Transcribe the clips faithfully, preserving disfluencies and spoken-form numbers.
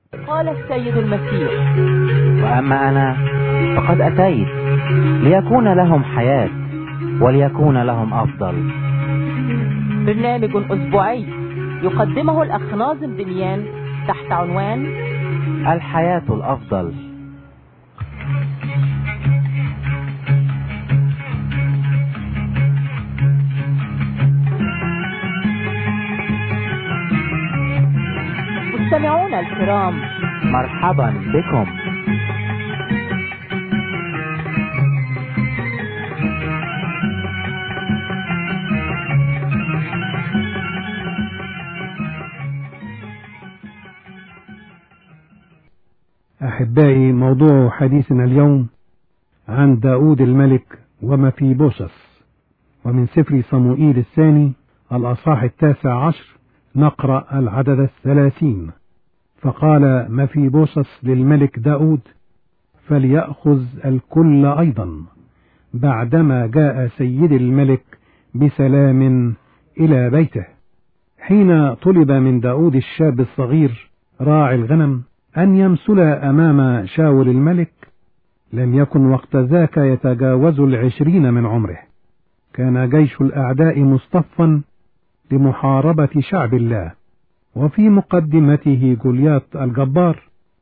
قال السيد المسيح: وأما أنا فقد أتيت ليكون لهم حياة وليكون لهم أفضل. برنامج أسبوعي يقدمه الأخ ناظم دميان تحت عنوان الحياة الأفضل. مستمعونا الكرام، مرحبا بكم. أحبائي، موضوع حديثنا اليوم عن داود الملك ومفيبوشث، ومن سفر صموئيل الثاني الأصحاح التاسع عشر نقرأ العدد الثلاثين. فقال مفيبوشث للملك داود: فليأخذ الكل أيضا، بعدما جاء سيد الملك بسلام إلى بيته. حين طلب من داود الشاب الصغير راعي الغنم أن يمثل أمام شاول الملك، لم يكن وقت ذاك يتجاوز العشرين من عمره. كان جيش الأعداء مصطفا لمحاربة شعب الله، وفي مقدمته جوليات الجبار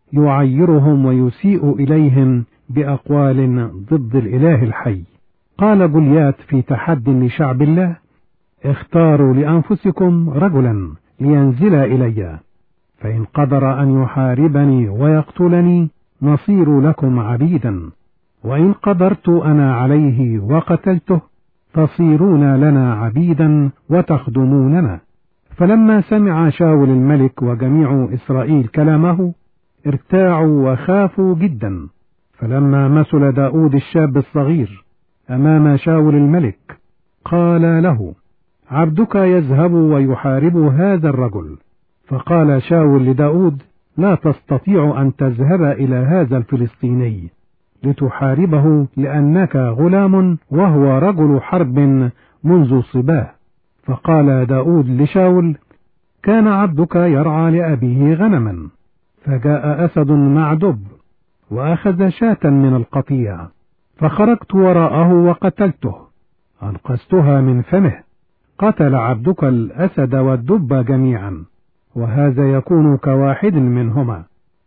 يعيرهم ويسيء إليهم بأقوال ضد الإله الحي. قال جوليات في تحد لشعب الله: اختاروا لأنفسكم رجلا لينزل إلي، فإن قدر أن يحاربني ويقتلني نصير لكم عبيدا، وإن قدرت أنا عليه وقتلته تصيرون لنا عبيدا وتخدموننا. فلما سمع شاول الملك وجميع إسرائيل كلامه ارتاعوا وخافوا جدا. فلما مثل داود الشاب الصغير أمام شاول الملك قال له: عبدك يذهب ويحارب هذا الرجل. فقال شاول لداود: لا تستطيع أن تذهب إلى هذا الفلسطيني لتحاربه، لأنك غلام وهو رجل حرب منذ صباه. فقال داود لشاول: كان عبدك يرعى لأبيه غنما، فجاء أسد مع دب وأخذ شاة من القطيع، فخرجت وراءه وقتلته، أنقذتها من فمه. قتل عبدك الأسد والدب جميعا، وهذا يكون كواحد منهما،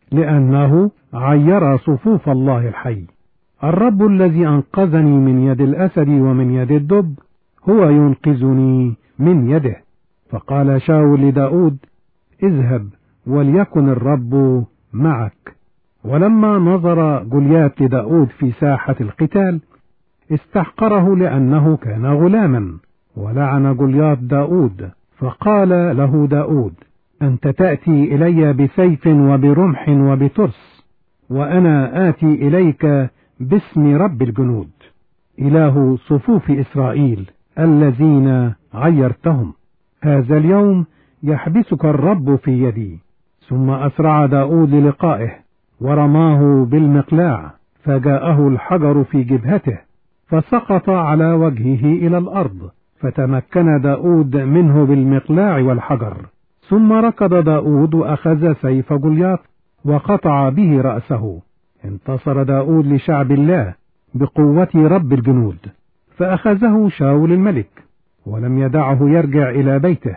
لأنه عير صفوف الله الحي. الرب الذي أنقذني من يد الأسد ومن يد الدب هو ينقذني من يده. فقال شاول لداود: اذهب وليكن الرب معك. ولما نظر جوليات لداود في ساحة القتال استحقره، لأنه كان غلاما، ولعن جوليات داود. فقال له داود: أنت تأتي إلي بسيف وبرمح وبترس، وأنا آتي إليك باسم رب الجنود، إله صفوف إسرائيل الذين عيرتهم. هذا اليوم يحبسك الرب في يدي. ثم أسرع داود للقائه ورماه بالمقلاع، فجاءه الحجر في جبهته فسقط على وجهه إلى الأرض، فتمكن داود منه بالمقلاع والحجر. ثم ركض داود وأخذ سيف جوليات وقطع به رأسه. انتصر داود لشعب الله بقوة رب الجنود. فأخذه شاول الملك ولم يدعه يرجع إلى بيته،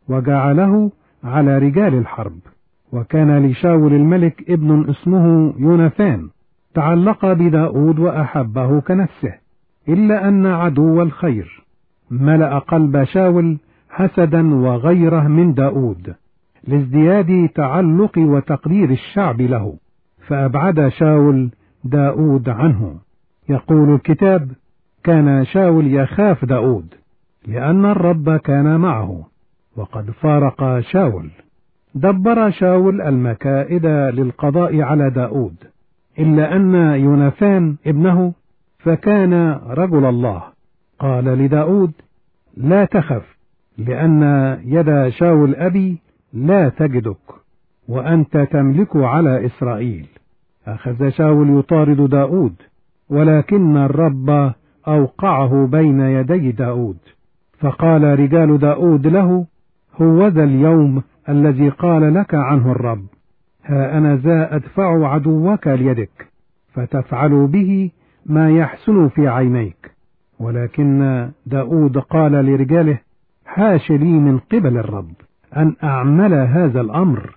وجعله على رجال الحرب. وكان لشاول الملك ابن اسمه يوناثان، تعلق بداود وأحبه كنفسه، إلا أن عدو الخير ملأ قلب شاول حسدا وغيره من داود لازدياد تعلق وتقدير الشعب له، فأبعد شاول داود عنه. يقول الكتاب: كان شاول يخاف داود لأن الرب كان معه، وقد فارق شاول. دبر شاول المكائد للقضاء على داود، إلا أن يوناثان ابنه فكان رجل الله. قال لداود: لا تخف، لأن يد شاول أبي لا تجدك، وأنت تملك على إسرائيل. أخذ شاول يطارد داود، ولكن الرب أوقعه بين يدي داود. فقال رجال داود له: هوذا اليوم الذي قال لك عنه الرب: ها أنا ذا أدفع عدوك ليدك فتفعل به ما يحسن في عينيك. ولكن داود قال لرجاله: حاش لي من قبل الرب أن أعمل هذا الأمر.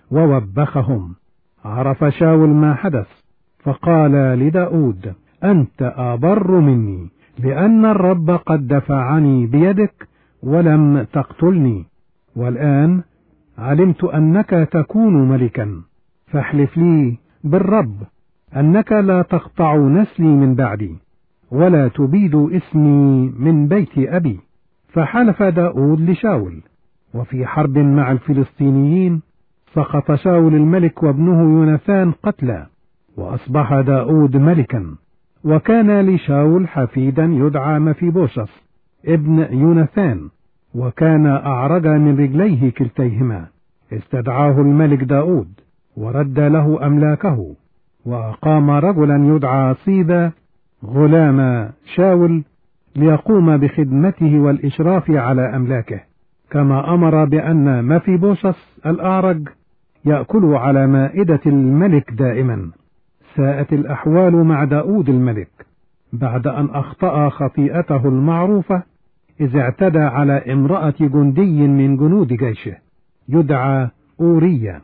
ووبخهم. عرف شاول ما حدث، فقال لداود: أنت أبر مني، لأن الرب قد دفعني بيدك ولم تقتلني، والآن علمت أنك تكون ملكا، فاحلف لي بالرب أنك لا تقطع نسلي من بعدي ولا تبيد اسمي من بيت أبي. فحلف داود لشاول. وفي حرب مع الفلسطينيين سقط شاول الملك وابنه يوناثان قتلى، وأصبح داود ملكا. وكان لشاول حفيدا يدعى مفيبوشث ابن يوناثان، وكان أعرج من رجليه كلتيهما. استدعاه الملك داود ورد له أملاكه، وأقام رجلا يدعى صيبا غلام شاول ليقوم بخدمته والإشراف على أملاكه، كما أمر بأن مفيبوشث الأعرج يأكل على مائدة الملك دائما. ساءت الأحوال مع داود الملك بعد أن أخطأ خطيئته المعروفة، إذ اعتدى على امرأة جندي من جنود جيشه يدعى أوريا،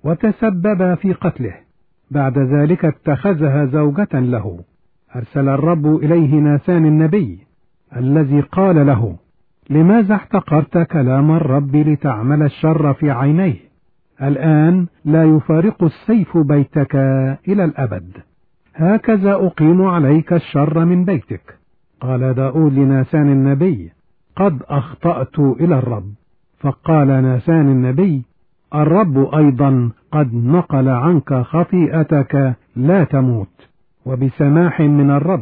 وتسبب في قتله. بعد ذلك اتخذها زوجة له. أرسل الرب إليه ناثان النبي الذي قال له: لماذا احتقرت كلام الرب لتعمل الشر في عينيه؟ الآن لا يفارق السيف بيتك إلى الأبد، هكذا أقيم عليك الشر من بيتك. قال داود لناثان النبي: قد أخطأت إلى الرب. فقال ناثان النبي: الرب أيضا قد نقل عنك خطيئتك، لا تموت. وبسماح من الرب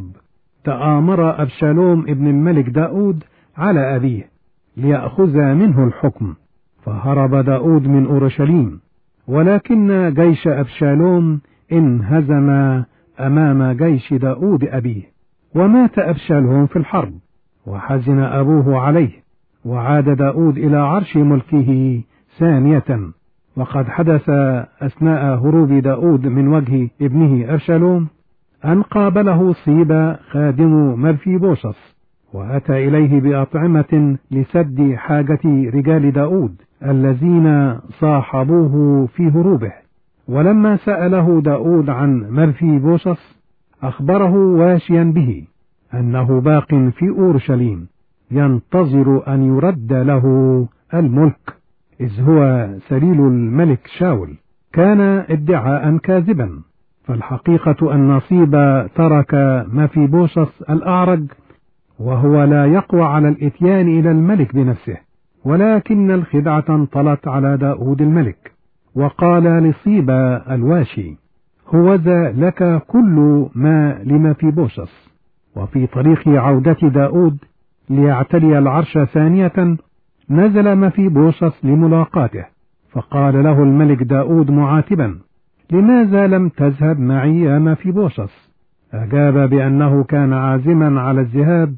تآمر أبشالوم ابن الملك داود على أبيه ليأخذ منه الحكم، فهرب داود من أورشليم. ولكن جيش أبشالوم انهزم أمام جيش داود أبيه، ومات أبشالوم في الحرب، وحزن أبوه عليه. وعاد داود إلى عرش ملكه ثانية. وقد حدث أثناء هروب داود من وجه ابنه أبشالوم أن قابله صيبا خادم مفيبوشث، وأتى إليه بأطعمة لسد حاجة رجال داود الذين صاحبوه في هروبه. ولما سأله داود عن مفيبوشث أخبره واشيا به أنه باق في أورشليم ينتظر أن يرد له الملك، إذ هو سليل الملك شاول. كان ادعاء كاذبا، فالحقيقة أن صيبا ترك مفيبوشث الأعرج وهو لا يقوى على الإتيان إلى الملك بنفسه، ولكن الخدعة انطلت على داود الملك، وقال لصيبا الواشي: هوذا لك كل ما لمفيبوشث. وفي طريق عودة داود ليعتلي العرش ثانية نزل مفيبوشث لملاقاته، فقال له الملك داود معاتبا: لماذا لم تذهب معي يا مفيبوشث؟ أجاب بأنه كان عازما على الذهاب،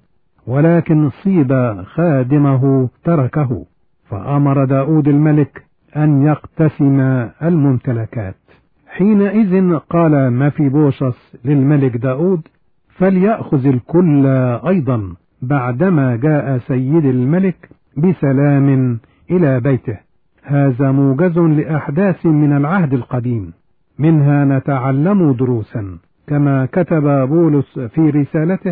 ولكن صيب خادمه تركه. فأمر داود الملك أن يقتسم الممتلكات. حينئذ قال مفيبوشث للملك داود: فليأخذ الكل أيضا بعدما جاء سيد الملك بسلام إلى بيته. هذا موجز لأحداث من العهد القديم، منها نتعلم دروسا، كما كتب بولس في رسالته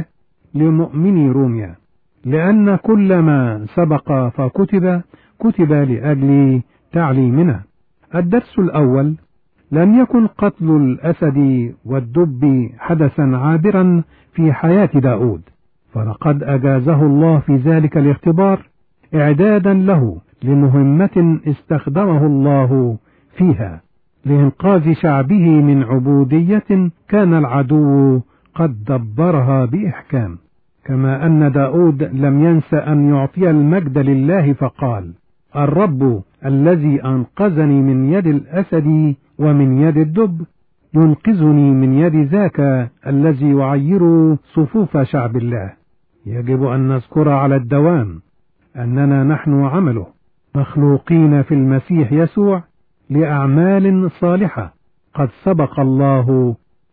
لمؤمني روميا: لأن كل ما سبق فكتب كتب لأجل تعليمنا. الدرس الأول: لم يكن قتل الأسد والدب حدثا عابرا في حياة داود، فلقد أجازه الله في ذلك الاختبار إعدادا له لمهمة استخدمه الله فيها لإنقاذ شعبه من عبودية كان العدو قد دبرها بإحكام. كما أن داود لم ينس أن يعطي المجد لله، فقال: الرب الذي أنقذني من يد الأسد ومن يد الدب ينقذني من يد ذاك الذي يعير صفوف شعب الله. يجب أن نذكر على الدوام أننا نحن عمله، مخلوقين في المسيح يسوع لأعمال صالحة قد سبق الله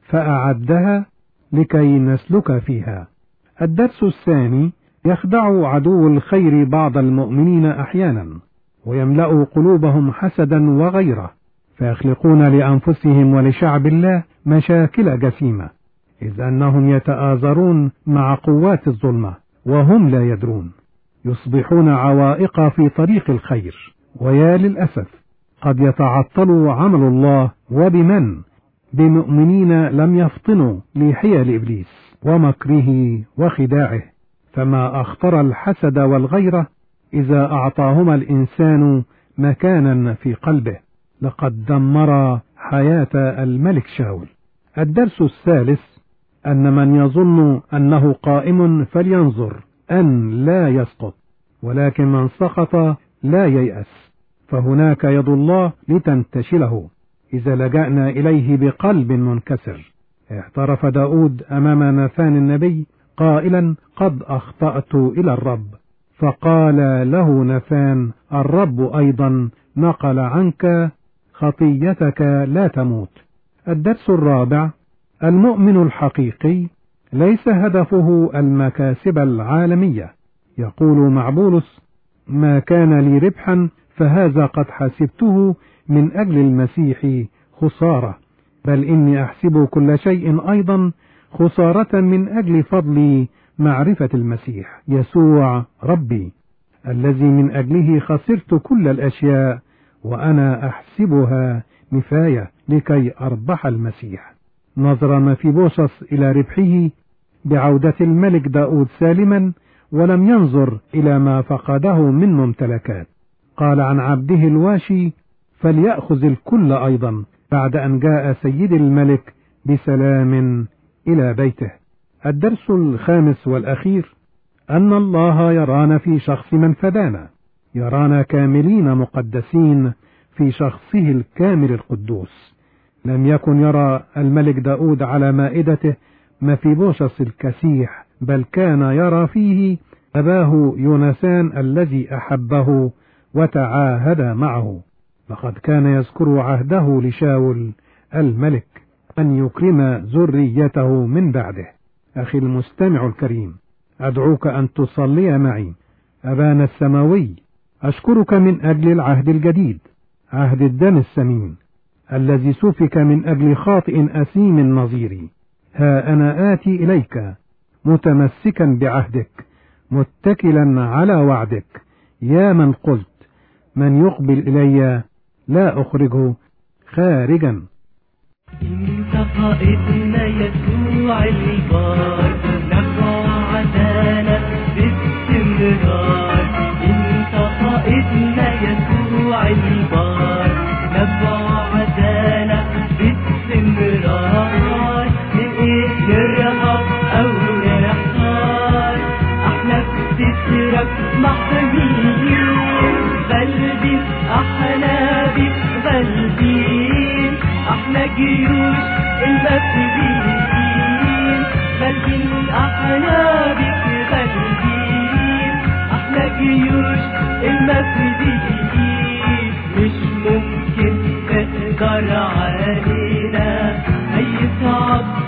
فأعدها لكي نسلك فيها. الدرس الثاني: يخدع عدو الخير بعض المؤمنين أحيانا ويملأ قلوبهم حسدا وغيره، فيخلقون لأنفسهم ولشعب الله مشاكل جسيمة، إذ أنهم يتآزرون مع قوات الظلمة وهم لا يدرون، يصبحون عوائق في طريق الخير. ويا للأسف قد يتعطل عمل الله، وبمن؟ بمؤمنين لم يفطنوا لحيل إبليس ومكره وخداعه. فما أخطر الحسد والغيرة إذا أعطاهما الإنسان مكانا في قلبه، لقد دمر حياة الملك شاول. الدرس الثالث: أن من يظن أنه قائم فلينظر أن لا يسقط، ولكن من سقط لا ييأس، فهناك يد الله لتنتشله إذا لجأنا إليه بقلب منكسر. اعترف داود أمام ناثان النبي قائلا: قد أخطأت إلى الرب، فقال له ناثان: الرب أيضا نقل عنك خطيتك لا تموت. الدرس الرابع: المؤمن الحقيقي ليس هدفه المكاسب العالمية. يقول مع بولس: ما كان لي ربحا فهذا قد حسبته من أجل المسيح خسارة، بل إني أحسب كل شيء أيضا خسارة من أجل فضل معرفة المسيح يسوع ربي، الذي من أجله خسرت كل الأشياء وأنا أحسبها نفاية لكي أربح المسيح. نظر مفيبوشس إلى ربحه بعودة الملك داود سالما، ولم ينظر إلى ما فقده من ممتلكات. قال عن عبده الواشي: فليأخذ الكل أيضا، بعد أن جاء سيد الملك بسلام إلى بيته. الدرس الخامس والأخير: أن الله يرانا في شخص من فدانا، يرانا كاملين مقدسين في شخصه الكامل القدوس. لم يكن يرى الملك داود على مائدته مفيبوشس الكسيح، بل كان يرى فيه أباه يوناثان الذي أحبه وتعاهد معه. لقد كان يذكر عهده لشاول الملك أن يكرم ذريته من بعده. أخي المستمع الكريم، أدعوك أن تصلي معي. أبانا السماوي، أشكرك من أجل العهد الجديد، عهد الدم الثمين الذي سفك من أجل خاطئ أثيم نظيري. ها أنا آتي إليك متمسكا بعهدك، متكلا على وعدك، يا من قلت: من يقبل إلي لا أخرجه خارجا. انت قائدنا يسوع البار، نبع عدالة باستمرار. انت قائدنا يسوع البار، نبع عدالة باستمرار. من ايه نرهب او نحتار، احنا بسترك محميين، غالبين احنا بيك غالبين، احنا جيوش المسيحيين، غالبين احنا بيك غالبين، احنا جيوش المسيحيين. مش ممكن تقدر علينا اي صعب